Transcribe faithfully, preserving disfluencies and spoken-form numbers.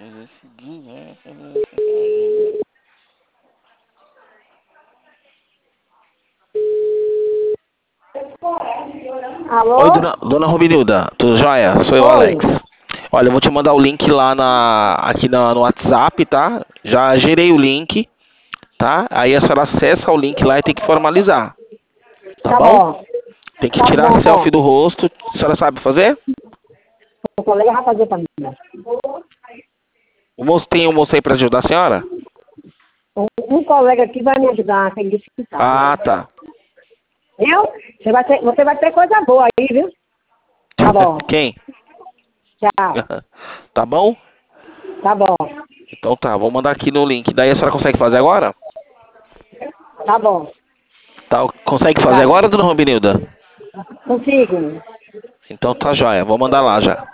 Eu segui, né? Cadê essa página? Oi, Alô? dona, dona Robinilda, tudo jóia? Sou eu, Oi. Alex. Olha, eu vou te mandar o link lá na, aqui na- no WhatsApp, tá? Já gerei o link, tá? Aí a senhora acessa o link lá e tem que formalizar, tá Tá bom? bom. Tem que Tá tirar a bom. selfie do rosto. A senhora sabe fazer? O colega vai fazer pra mim. O moço tem um moço aí pra ajudar a senhora? Um, um colega aqui vai me ajudar, tem disse que sabe. Ah, tá. Viu? Você vai, ter, você vai ter coisa boa aí, viu? Tá bom. Quem? Tchau. Tá bom? Tá bom. Então tá, vou mandar aqui no link. Daí a senhora consegue fazer agora? Tá bom. Tá, consegue fazer Tá. agora, dona Robinilda? Consigo. Então tá jóia, vou mandar lá já.